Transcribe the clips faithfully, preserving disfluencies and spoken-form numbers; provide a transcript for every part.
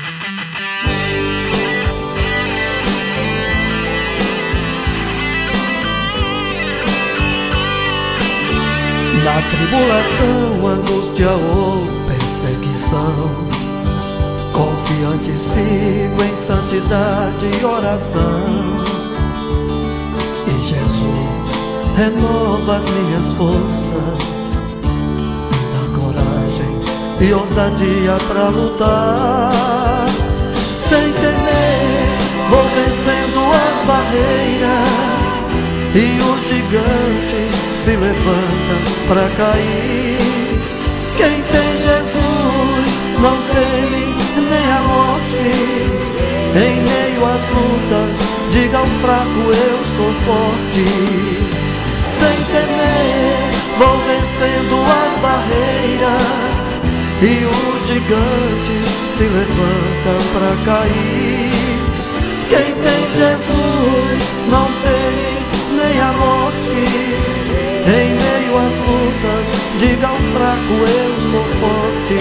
Na tribulação, angústia ou perseguição, confiante sigo em santidade e oração. E Jesus renova as minhas forças, me dá coragem e ousadia pra lutar. Sem temer, vou vencendo as barreiras, e o gigante se levanta pra cair. Quem tem Jesus não teme nem a morte. Em meio às lutas, diga ao fraco: eu sou forte. Sem temer, vou vencendo as barreiras, e o gigante se levanta pra cair. Quem tem Jesus não teme nem a morte. Em meio às lutas, diga ao fraco: eu sou forte.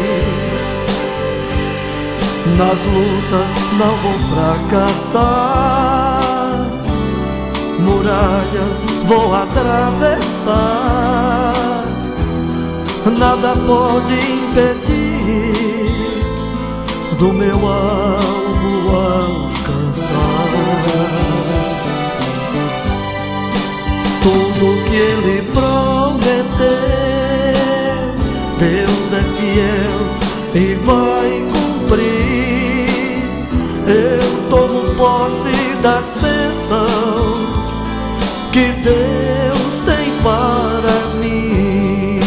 Nas lutas não vou fracassar, muralhas vou atravessar. Nada pode impedir do meu alvo alcançar. Tudo que Ele prometeu, Deus é fiel e vai cumprir. Eu tomo posse das bênçãos que Deus tem para mim.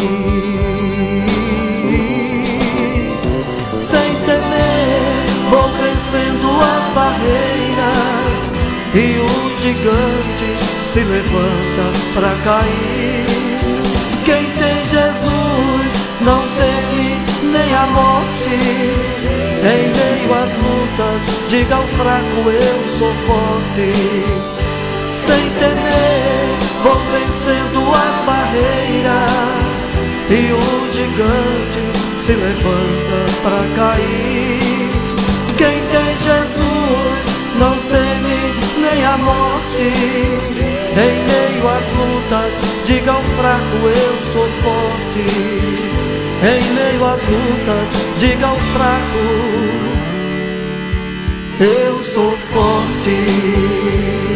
Sem temer, vou vencendo as barreiras, e o gigante se levanta pra cair. Quem tem Jesus não teme nem a morte. Em meio às lutas, diga ao fraco: eu sou forte. Sem temer, vou vencendo as barreiras, e o gigante se levanta pra cair. Quem tem Jesus não teme nem a morte. Em meio às lutas, diga ao fraco: eu sou forte. Em meio às lutas, diga ao fraco: eu sou forte.